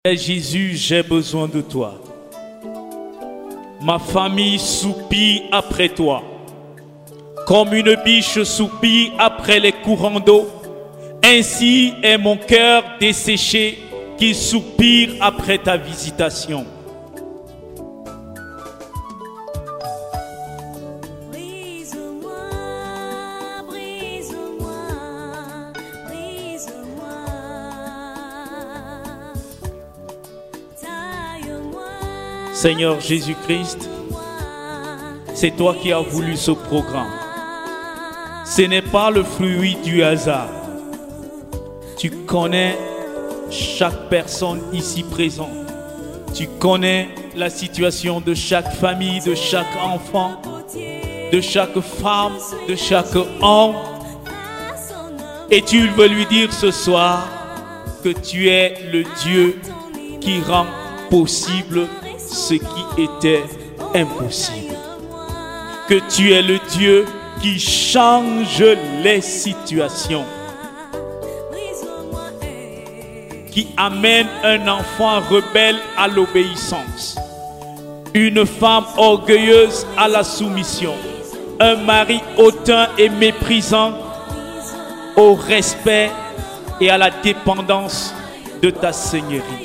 Jésus, j'ai besoin de toi. Ma famille soupire après toi. Comme une biche soupire après les courants d'eau, ainsi est mon cœur desséché qui soupire après ta visitation. Seigneur Jésus-Christ, c'est toi qui as voulu ce programme. Ce n'est pas le fruit du hasard. Tu connais chaque personne ici présente. Tu connais la situation de chaque famille, de chaque enfant, de chaque femme, de chaque homme. Et tu veux lui dire ce soir que tu es le Dieu qui rend possible ce qui était impossible. Que tu es le Dieu qui change les situations, qui amène un enfant rebelle à l'obéissance, une femme orgueilleuse à la soumission, un mari hautain et méprisant au respect et à la dépendance de ta seigneurie.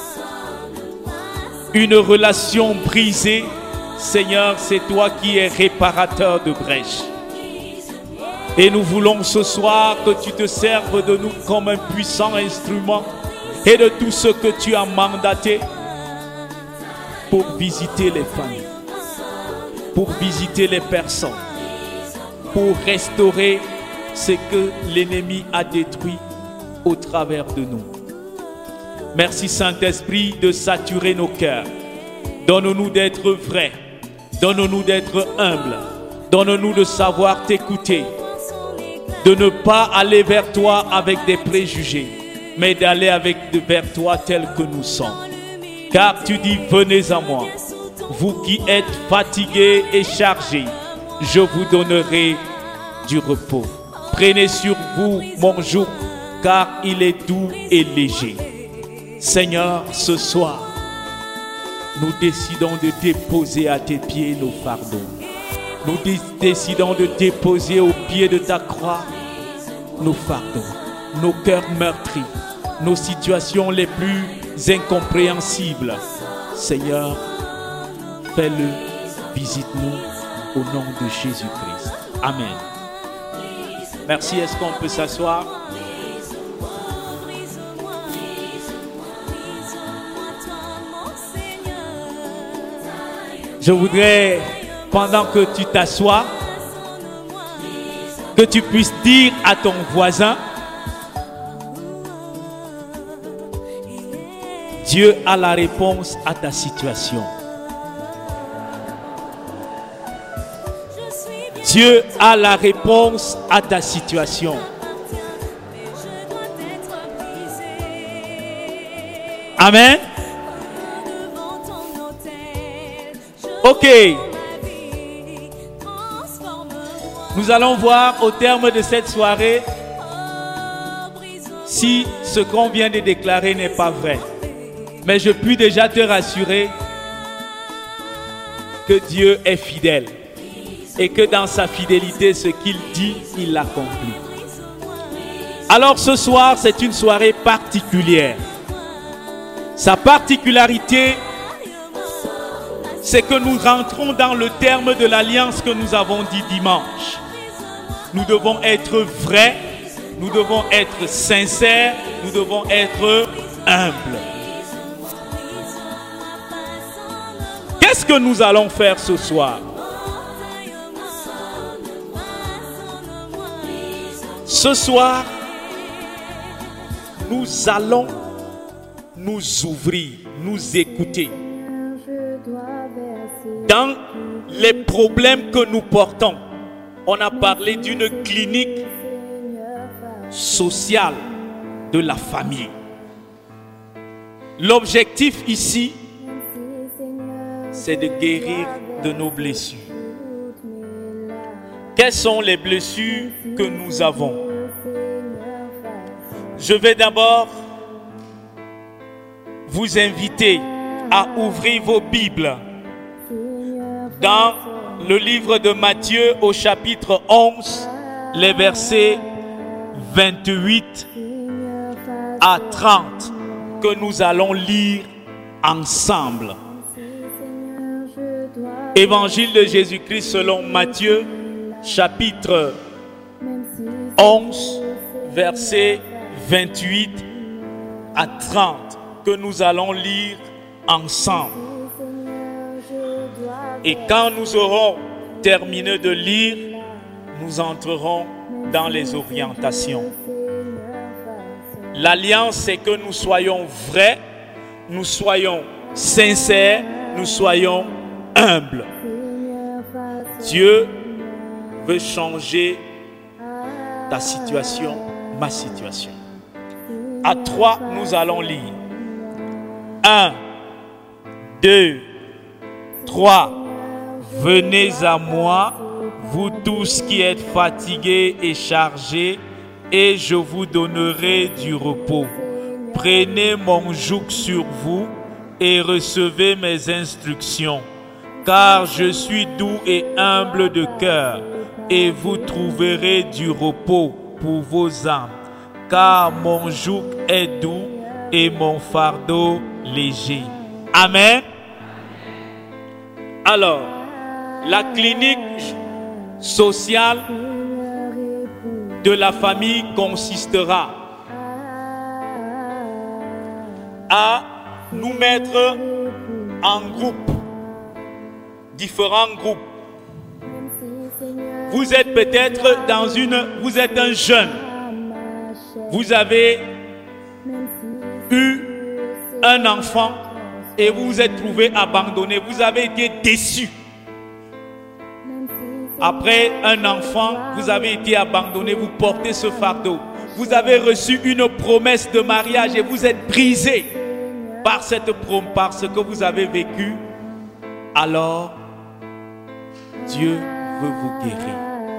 Une relation brisée, Seigneur, c'est toi qui es réparateur de brèches. Et nous voulons ce soir que tu te serves de nous comme un puissant instrument et de tout ce que tu as mandaté pour visiter les familles, pour visiter les personnes, pour restaurer ce que l'ennemi a détruit au travers de nous. Merci Saint-Esprit de saturer nos cœurs. Donne-nous d'être vrais. Donne-nous d'être humbles. Donne-nous de savoir t'écouter. De ne pas aller vers toi avec des préjugés, mais d'aller vers toi tel que nous sommes. Car tu dis, venez à moi, vous qui êtes fatigués et chargés, je vous donnerai du repos. Prenez sur vous mon joug, car il est doux et léger. Seigneur, ce soir, nous décidons de déposer à tes pieds nos fardeaux. Nous décidons de déposer au pied de ta croix nos fardeaux, nos cœurs meurtris, nos situations les plus incompréhensibles. Seigneur, fais-le, visite-nous au nom de Jésus-Christ. Amen. Merci, est-ce qu'on peut s'asseoir? Je voudrais, pendant que tu t'assois, que tu puisses dire à ton voisin, Dieu a la réponse à ta situation. Dieu a la réponse à ta situation. Amen. Ok. Nous allons voir au terme de cette soirée si ce qu'on vient de déclarer n'est pas vrai. Mais je puis déjà te rassurer que Dieu est fidèle et que dans sa fidélité, ce qu'il dit, il l'accomplit. Alors ce soir, c'est une soirée particulière. Sa particularité, c'est que nous rentrons dans le terme de l'alliance que nous avons dit dimanche. Nous devons être vrais, nous devons être sincères, nous devons être humbles. Qu'est-ce que nous allons faire ce soir? Ce soir, nous allons nous ouvrir, nous écouter. Dans les problèmes que nous portons, on a parlé d'une clinique sociale de la famille. L'objectif ici, c'est de guérir de nos blessures. Quelles sont les blessures que nous avons? Je vais d'abord vous inviter à ouvrir vos Bibles dans le livre de Matthieu au chapitre 11, les versets 28 à 30 que nous allons lire ensemble. Évangile de Jésus-Christ selon Matthieu, chapitre 11, versets 28 à 30 que nous allons lire ensemble. Et quand nous aurons terminé de lire, nous entrerons dans les orientations. L'alliance, c'est que nous soyons vrais, nous soyons sincères, nous soyons humbles. Dieu veut changer ta situation, ma situation. À 3, nous allons lire. 1, 2, 3. Venez à moi, vous tous qui êtes fatigués et chargés, et je vous donnerai du repos. Prenez mon joug sur vous et recevez mes instructions, car je suis doux et humble de cœur, et vous trouverez du repos pour vos âmes, car mon joug est doux et mon fardeau léger. Amen. Alors, la clinique sociale de la famille consistera à nous mettre en groupe, différents groupes. Vous êtes peut-être vous êtes un jeune, vous avez eu un enfant et vous vous êtes trouvé abandonné, vous avez été déçu. Après un enfant, vous avez été abandonné, vous portez ce fardeau. Vous avez reçu une promesse de mariage et vous êtes brisé par cette promesse, par ce que vous avez vécu. Alors, Dieu veut vous guérir.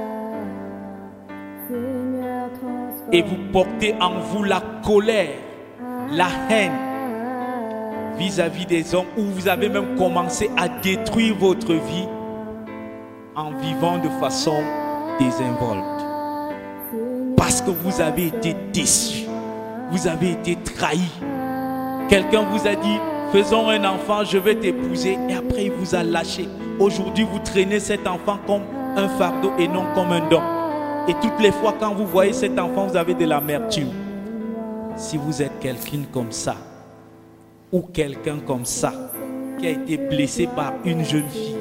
Et vous portez en vous la colère, la haine vis-à-vis des hommes, où vous avez même commencé à détruire votre vie en vivant de façon désinvolte. Parce que vous avez été déçus, vous avez été trahis. Quelqu'un vous a dit, faisons un enfant, je vais t'épouser, et après il vous a lâché. Aujourd'hui, vous traînez cet enfant comme un fardeau et non comme un don. Et toutes les fois quand vous voyez cet enfant, vous avez de l'amertume. Si vous êtes quelqu'un comme ça, ou quelqu'un comme ça, qui a été blessé par une jeune fille,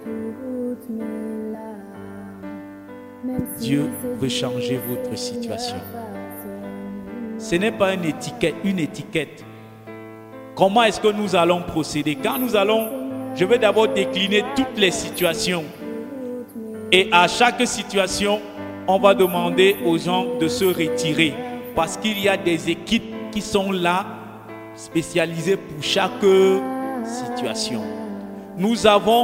Dieu veut changer votre situation. Ce n'est pas une étiquette. Comment est-ce que nous allons procéder? Quand nous allons, je vais d'abord décliner toutes les situations. Et à chaque situation, on va demander aux gens de se retirer. Parce qu'il y a des équipes qui sont là, spécialisées pour chaque situation. Nous avons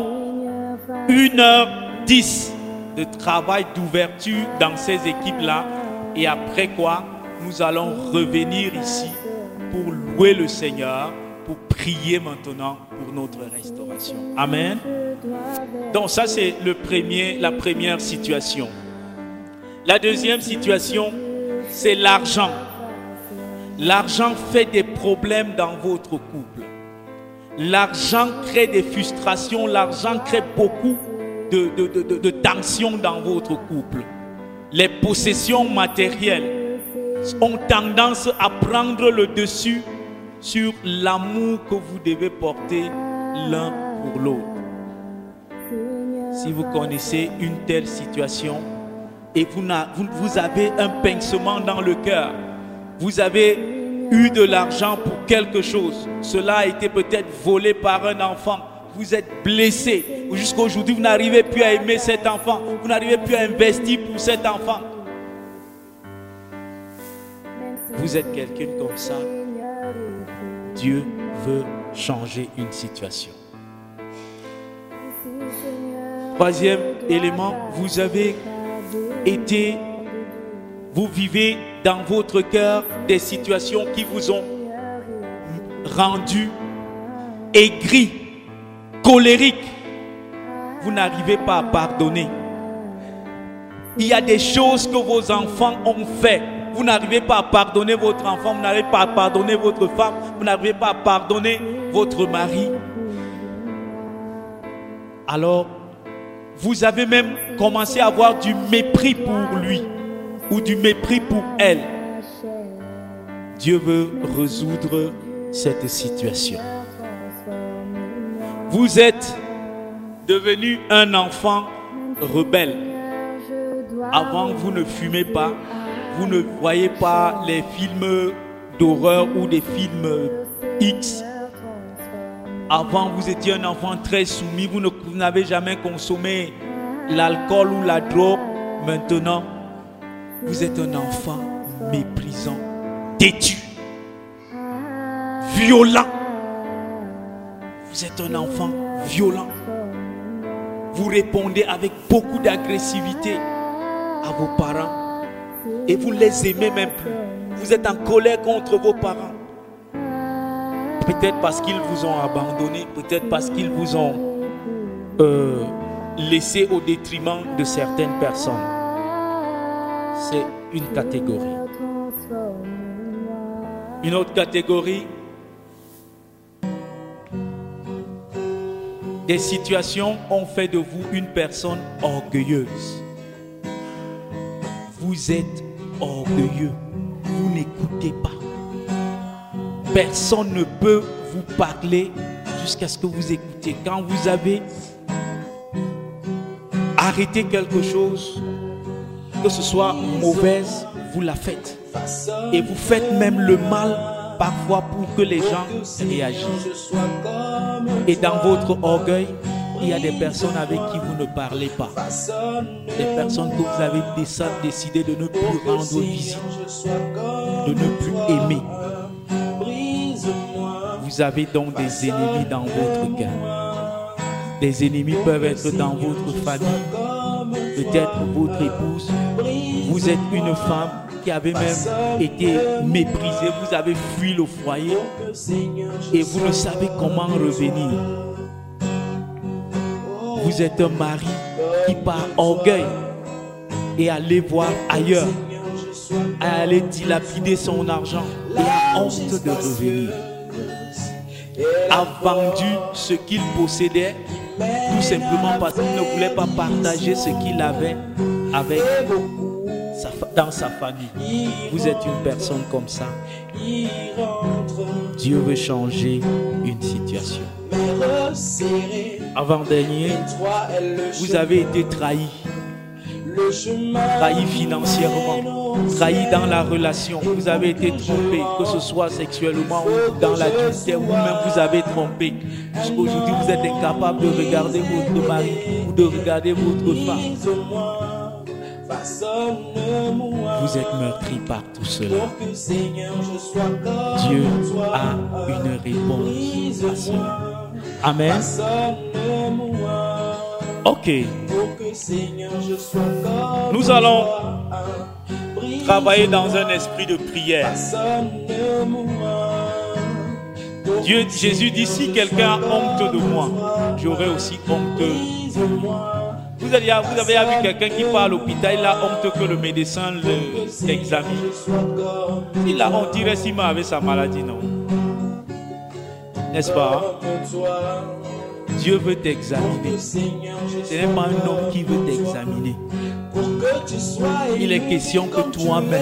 1h10 de travail d'ouverture dans ces équipes-là. Et après quoi, nous allons revenir ici pour louer le Seigneur, pour prier maintenant pour notre restauration. Amen. Donc ça, c'est la première situation. La deuxième situation, c'est l'argent. L'argent fait des problèmes dans votre couple. L'argent crée des frustrations. L'argent crée beaucoup de tensions dans votre couple. Les possessions matérielles ont tendance à prendre le dessus sur l'amour que vous devez porter l'un pour l'autre. Si vous connaissez une telle situation et vous avez un pincement dans le cœur, vous avez eu de l'argent pour quelque chose, cela a été peut-être volé par un enfant, vous êtes blessé, jusqu'à aujourd'hui vous n'arrivez plus à aimer cet enfant, vous n'arrivez plus à investir pour cet enfant. Vous êtes quelqu'un comme ça, Dieu veut changer une situation. Troisième élément, vous vivez dans votre cœur des situations qui vous ont rendu aigri, colérique. Vous n'arrivez pas à pardonner. Il y a des choses que vos enfants ont fait. Vous n'arrivez pas à pardonner votre enfant, vous n'arrivez pas à pardonner votre femme, vous n'arrivez pas à pardonner votre mari. Alors, vous avez même commencé à avoir du mépris pour lui ou du mépris pour elle. Dieu veut résoudre cette situation. Vous êtes devenu un enfant rebelle. Avant, vous ne fumez pas, vous ne voyez pas les films d'horreur ou des films X. Avant, vous étiez un enfant très soumis, vous n'avez jamais consommé l'alcool ou la drogue. Maintenant, vous êtes un enfant méprisant, têtu, violent. Vous êtes un enfant violent. Vous répondez avec beaucoup d'agressivité à vos parents et vous les aimez même plus. Vous êtes en colère contre vos parents. Peut-être parce qu'ils vous ont abandonné, peut-être parce qu'ils vous ont laissé au détriment de certaines personnes. C'est une catégorie. Une autre catégorie, des situations ont fait de vous une personne orgueilleuse. Vous êtes orgueilleux. Vous n'écoutez pas. Personne ne peut vous parler jusqu'à ce que vous écoutiez. Quand vous avez arrêté quelque chose, que ce soit mauvaise, vous la faites. Et vous faites même le mal parfois pour que les gens réagissent. Et dans votre orgueil, il y a des personnes avec qui vous ne parlez pas. Des personnes que vous avez décidé de ne plus rendre visite, de ne plus aimer. Vous avez donc des ennemis dans votre cœur. Des ennemis peuvent être dans votre famille, peut-être votre épouse. Vous êtes une femme qui avait même été méprisée, vous avez fui le foyer et vous ne savez comment revenir. Vous êtes un mari qui par orgueil et allait voir ailleurs, à aller dilapider son argent et a honte de revenir. A vendu ce qu'il possédait tout simplement parce qu'il ne voulait pas partager ce qu'il avait avec dans sa famille. Vous êtes une personne comme ça. Dieu veut changer une situation. Avant-dernier, vous avez été trahi. Trahi financièrement, trahi dans la relation, vous avez été trompé, que ce soit sexuellement ou dans l'adultère, ou même vous avez trompé. Jusqu'aujourd'hui, vous êtes incapable de regarder votre mari ou de regarder votre femme. Vous êtes meurtri par tout cela. Dieu a une réponse à cela. Amen. Ok. Nous allons travailler dans un esprit de prière. Jésus dit, si quelqu'un a honte de moi, j'aurai aussi honte de lui. Vous avez vu quelqu'un qui part à l'hôpital, il a honte que le médecin l'examine. Il a honte, il reste avec sa maladie, non? N'est-ce pas? Dieu veut t'examiner. Ce n'est pas un homme qui veut t'examiner. Il est question que toi-même,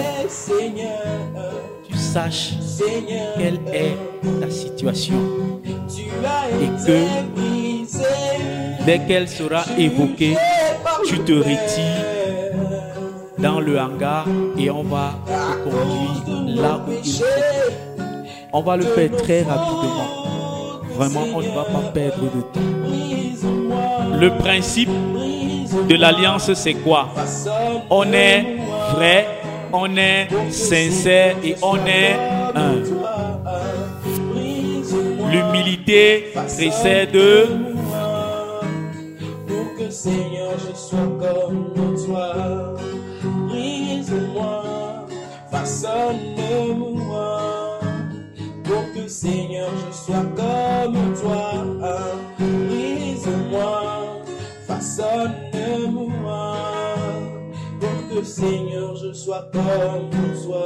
tu saches quelle est ta situation. Et que dès qu'elle sera évoquée, tu te retires dans le hangar et on va te conduire là où il faut. On va le faire très rapidement. Vraiment, on ne va pas perdre de temps. Le principe de l'alliance, c'est quoi? On est vrai, on est sincère et on est un. L'humilité précède. Pour que Seigneur, je sois comme toi. Brise-moi, façonne-moi. Pour que que Seigneur je sois comme toi. Brise-moi, façonne-moi, pour que Seigneur je sois comme toi.